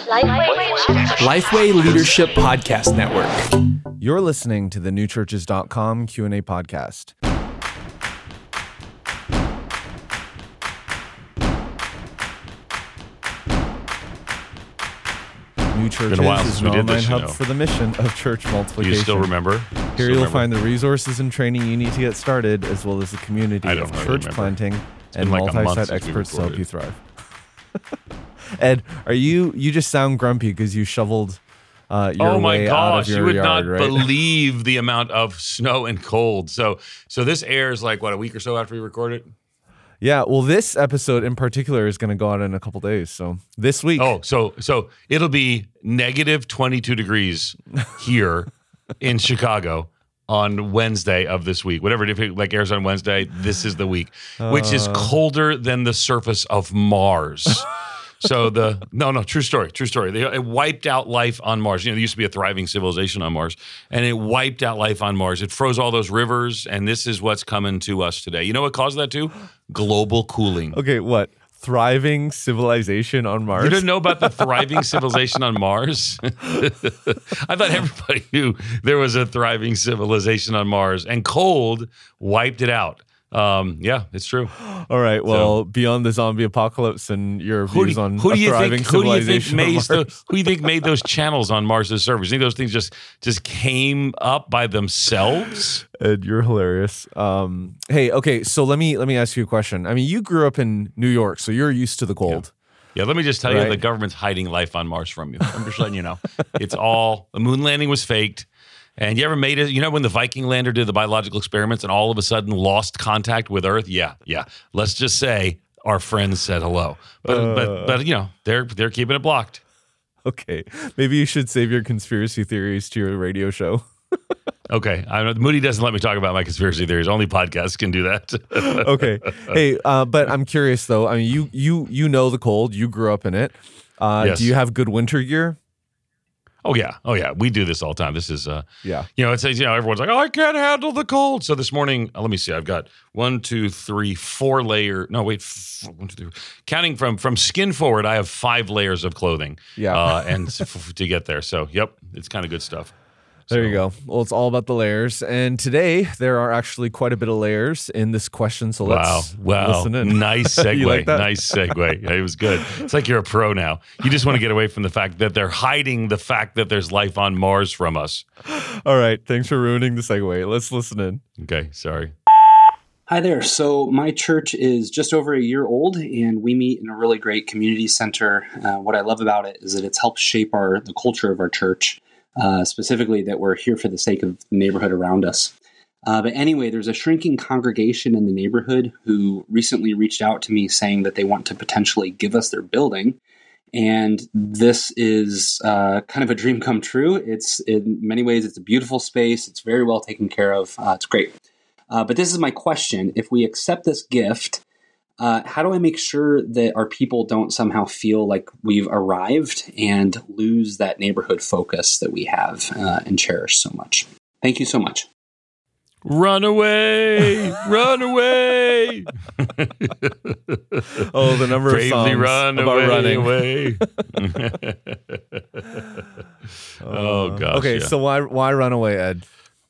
Lifeway Leadership Podcast Network. You're listening to the newchurches.com Q&A podcast. New Churches is an online hub for the mission of church multiplication. You still remember? Here you'll find the resources and training you need to get started, as well as a community of church planting and multi-site experts to help you thrive. Ed, you just sound grumpy because you shoveled your way out of your yard, right? You would not believe the amount of snow and cold. So this airs like, a week or so after we record it? Yeah, well, this episode in particular is going to go out in a couple days. So this week. Oh, so it'll be negative 22 degrees here in Chicago on Wednesday of this week. Whatever, if it airs on Wednesday, this is the week, which is colder than the surface of Mars. So true story. It wiped out life on Mars. There used to be a thriving civilization on Mars, and it wiped out life on Mars. It froze all those rivers, and this is what's coming to us today. You know what caused that too? Global cooling. Okay, what? Thriving civilization on Mars? You didn't know about the thriving civilization on Mars? I thought everybody knew there was a thriving civilization on Mars, and cold wiped it out. Yeah, it's true. All right. Well, beyond the zombie apocalypse and your views on thriving civilization on Mars. Who do you think made those channels on Mars's surface? You think those things just came up by themselves? Ed, you're hilarious. Hey, okay. So let me ask you a question. I mean, you grew up in New York, so you're used to the cold. Yeah, let me just tell you, the government's hiding life on Mars from you. I'm just letting you know. It's all, the moon landing was faked. And you ever made it? You know when the Viking lander did the biological experiments and all of a sudden lost contact with Earth? Yeah. Let's just say our friends said hello, but they're keeping it blocked. Okay, maybe you should save your conspiracy theories to your radio show. Okay, Moody doesn't let me talk about my conspiracy theories. Only podcasts can do that. Okay, hey, but I'm curious though. I mean, you know the cold. You grew up in it. Yes. Do you have good winter gear? Oh yeah. We do this all the time. This is it says, everyone's like, oh, I can't handle the cold. So this morning, let me see. I've got 1, 2, 3, 4 layer. No, wait, 1, 2, 3. Counting from skin forward, I have 5 layers of clothing. Yeah. And to get there. So, yep, it's kind of good stuff. There you go. Well, it's all about the layers. And today, there are actually quite a bit of layers in this question. So let's listen in. Nice segue. You like that? Nice segue. Yeah, it was good. It's like you're a pro now. You just want to get away from the fact that they're hiding the fact that there's life on Mars from us. All right. Thanks for ruining the segue. Let's listen in. Okay. Sorry. Hi there. So my church is just over a year old, and we meet in a really great community center. What I love about it is that it's helped shape the culture of our church. Specifically that we're here for the sake of the neighborhood around us. But anyway, there's a shrinking congregation in the neighborhood who recently reached out to me saying that they want to potentially give us their building. And this is kind of a dream come true. It's in many ways, it's a beautiful space. It's very well taken care of. It's great. But this is my question. If we accept this gift, how do I make sure that our people don't somehow feel like we've arrived and lose that neighborhood focus that we have and cherish so much? Thank you so much. Run away! Run away! Oh, the number Bravely of songs run about running. Away. Oh gosh. Okay, so why run away, Ed?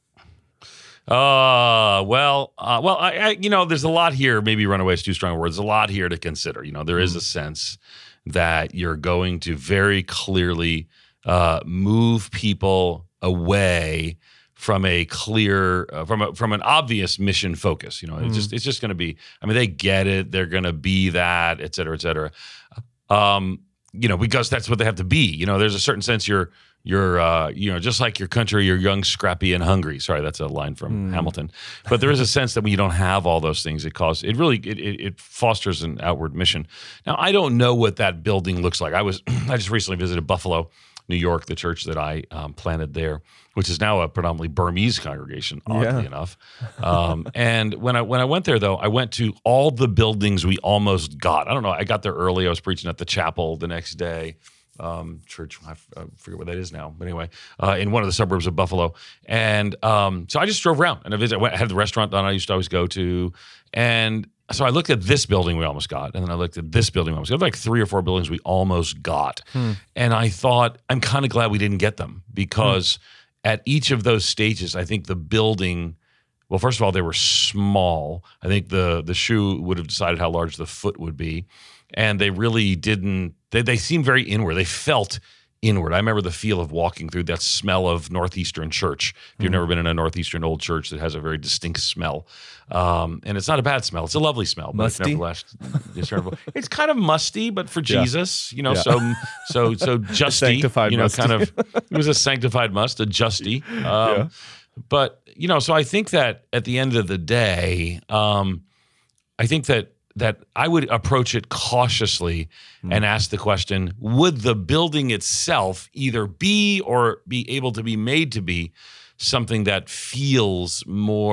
There's a lot here. Maybe runaway is too strong a word. There's a lot here to consider. There is a sense that you're going to very clearly move people away from a clear, from an obvious mission focus. It's just going to be. I mean, they get it. They're going to be that, et cetera, et cetera. Because that's what they have to be. There's a certain sense you're just like your country, you're young, scrappy, and hungry. Sorry, that's a line from Hamilton. But there is a sense that when you don't have all those things, it fosters an outward mission. Now, I don't know what that building looks like. I just recently visited Buffalo, New York, the church that I planted there, which is now a predominantly Burmese congregation, oddly enough. And when I went there, though, I went to all the buildings we almost got. I don't know. I got there early. I was preaching at the chapel the next day. church. I forget what that is now, but anyway, in one of the suburbs of Buffalo. And so I just drove around and I had the restaurant that I used to always go to, and so I looked at this building we almost got, and then I looked at this building we almost got. Like 3 or 4 buildings we almost got. And I thought, I'm kind of glad we didn't get them, because at each of those stages, I think the building, well, first of all, they were small. I think the shoe would have decided how large the foot would be. And they really didn't, they seemed very inward. They felt inward. I remember the feel of walking through that smell of Northeastern church. If you've never been in a Northeastern old church, that has a very distinct smell. And it's not a bad smell. It's a lovely smell. Musty? But it's never left discernible. It's kind of musty, but for Jesus, so justy, sanctified musty. Kind of, it was a sanctified must, a justy. But, so I think that at the end of the day, I think that I would approach it cautiously and ask the question, would the building itself either be or be able to be made to be something that feels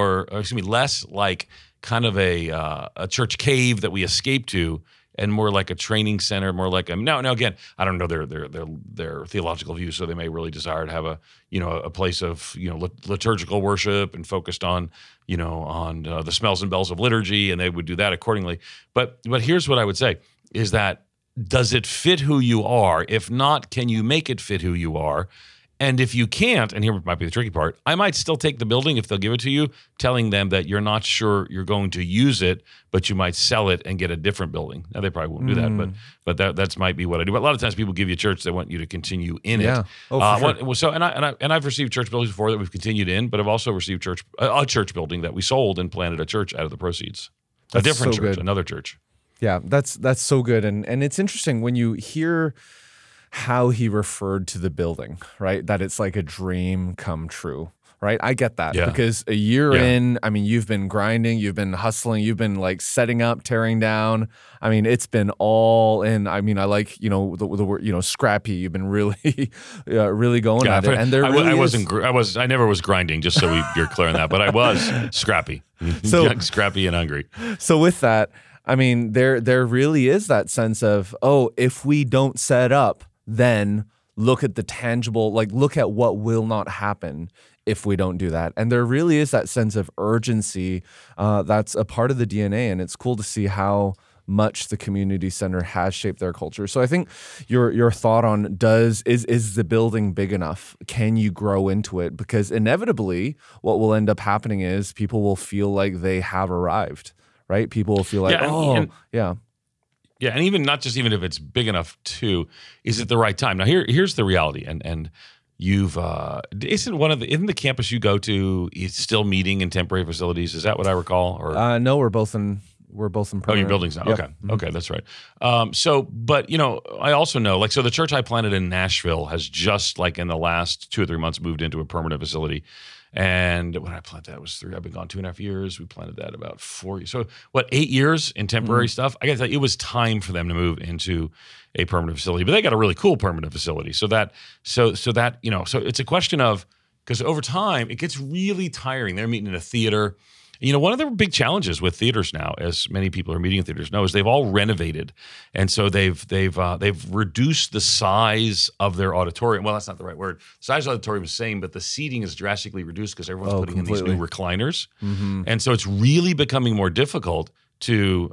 less like kind of a church cave that we escape to, and more like a training center, more like now again, I don't know their theological views, so they may really desire to have a place of liturgical worship and focused on the smells and bells of liturgy, and they would do that accordingly. But here's what I would say is that, does it fit who you are? If not, can you make it fit who you are? And if you can't, and here might be the tricky part, I might still take the building if they'll give it to you, telling them that you're not sure you're going to use it, but you might sell it and get a different building. Now, they probably won't do that, but that might be what I do. But a lot of times people give you a church, they want you to continue in it. Sure. So I've received church buildings before that we've continued in, but I've also received a church building that we sold and planted a church out of the proceeds. That's a different so church, good. Another church. Yeah, that's so good. And it's interesting when you hear how he referred to the building, right? That it's like a dream come true, right? I get that because a year in, I mean, you've been grinding, you've been hustling, you've been like setting up, tearing down. I mean, it's been all in. I mean, I like, the word, scrappy. You've been really, really going at it. And I never was grinding, just so you're clear on that, but I was scrappy. So scrappy and hungry. So with that, I mean, there really is that sense of, if we don't set up, then look at the tangible, look at what will not happen if we don't do that. And there really is that sense of urgency that's a part of the DNA, and it's cool to see how much the community center has shaped their culture. So I think your thought on is the building big enough? Can you grow into it? Because inevitably what will end up happening is people will feel like they have arrived, right? People will feel like, Yeah, and even if it's big enough too, is it the right time? Now here's the reality, and you've isn't the campus you go to is still meeting in temporary facilities? Is that what I recall? Or no, we're both in permanent. Oh, your building's now. Yep. Okay. Okay, that's right. But I also know, so the church I planted in Nashville has just in the last 2 or 3 months moved into a permanent facility. And when I planted that was I've been gone 2.5 years. We planted that about 4 years. So 8 years in temporary stuff? I got to tell you, it was time for them to move into a permanent facility. But they got a really cool permanent facility. So it's a question of, because over time it gets really tiring. They're meeting in a theater. One of the big challenges with theaters now, as many people who are meeting in theaters know, is they've all renovated, and so they've reduced the size of their auditorium. Well, that's not the right word. The size of the auditorium is the same, but the seating is drastically reduced because everyone's putting in these new recliners, and so it's really becoming more difficult to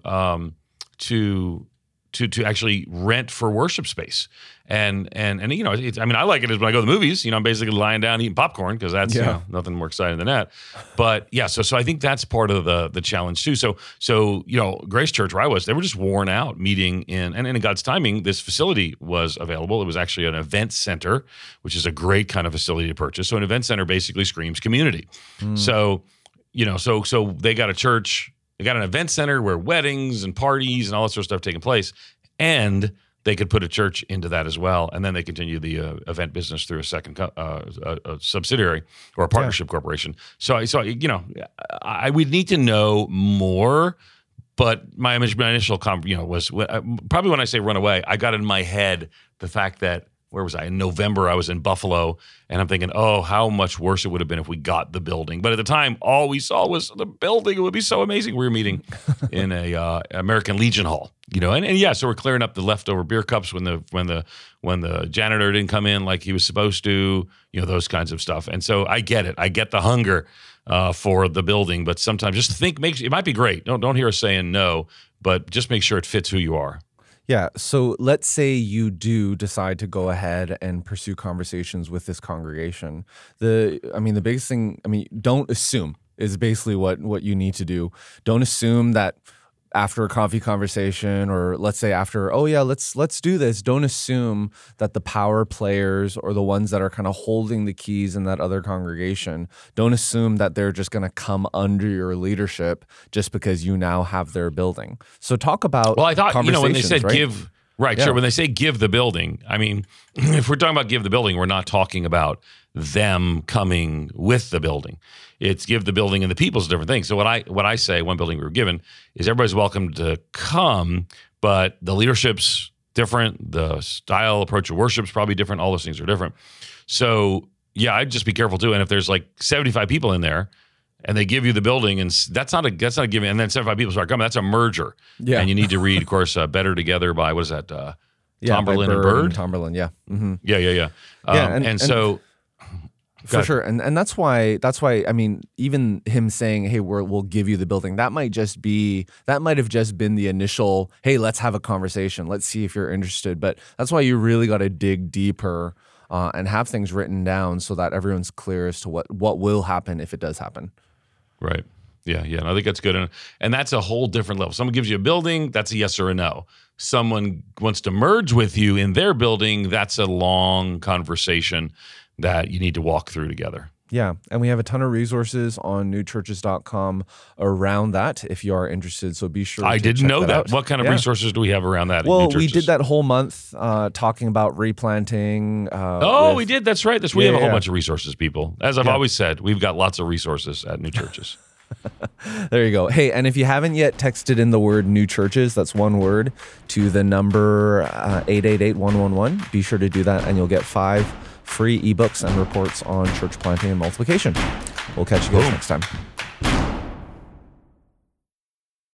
actually rent for worship space. And I like it when I go to the movies, I'm basically lying down eating popcorn because that's nothing more exciting than that. But so I think that's part of the challenge too. So Grace Church where I was, they were just worn out meeting and in God's timing, this facility was available. It was actually an event center, which is a great kind of facility to purchase. So an event center basically screams community. So they got a church. They got an event center where weddings and parties and all that sort of stuff taking place, and they could put a church into that as well, and then they continue the event business through a second a subsidiary or a partnership corporation. So I would need to know more, but my initial was probably when I say run away, I got in my head the fact that where was I? In November, I was in Buffalo, and I'm thinking, oh, how much worse it would have been if we got the building. But at the time, all we saw was the building. It would be so amazing. We were meeting in a American Legion Hall, and yeah, so we're clearing up the leftover beer cups when the janitor didn't come in like he was supposed to, those kinds of stuff. And so I get it. I get the hunger for the building, but sometimes just it might be great. Don't hear us saying no, but just make sure it fits who you are. Yeah. So let's say you do decide to go ahead and pursue conversations with this congregation. The biggest thing, don't assume is basically what you need to do. Don't assume that after a coffee conversation, or let's say after, oh yeah, let's do this. Don't assume that the power players or the ones that are kind of holding the keys in that other congregation, don't assume that they're just going to come under your leadership just because you now have their building. So talk about, well, I thought, when they said right? give, right, yeah. Sure. When they say give the building, if we're talking about give the building, we're not talking about them coming with the building. It's give the building and the people's a different thing. So what I say, one building we were given, is everybody's welcome to come, but the leadership's different, the style, approach of worship's probably different, all those things are different. So yeah, I'd just be careful too. And if there's like 75 people in there and they give you the building, and that's not a giving, and then 75 people start coming, that's a merger. Yeah. And you need to read, of course, Better Together by, what is that? Tomberlin and Bird? Tomberlin, yeah. Mm-hmm. Yeah. And so... For sure. And that's why, even him saying, hey, we'll give you the building, that might have just been the initial, hey, let's have a conversation. Let's see if you're interested. But that's why you really got to dig deeper and have things written down so that everyone's clear as to what will happen if it does happen. Right. Yeah. I think that's good. And that's a whole different level. Someone gives you a building, that's a yes or a no. Someone wants to merge with you in their building, that's a long conversation that you need to walk through together. Yeah, and we have a ton of resources on newchurches.com around that if you are interested, so be sure I didn't know that. Out. What kind of resources do we have around that? Well, we did that whole month talking about replanting. We did. That's right. We have a whole bunch of resources, people. As I've always said, we've got lots of resources at New Churches. There you go. Hey, and if you haven't yet texted in the word New Churches, that's one word, to the number 888-111, be sure to do that and you'll get 5 free ebooks and reports on church planting and multiplication. We'll catch you guys next time.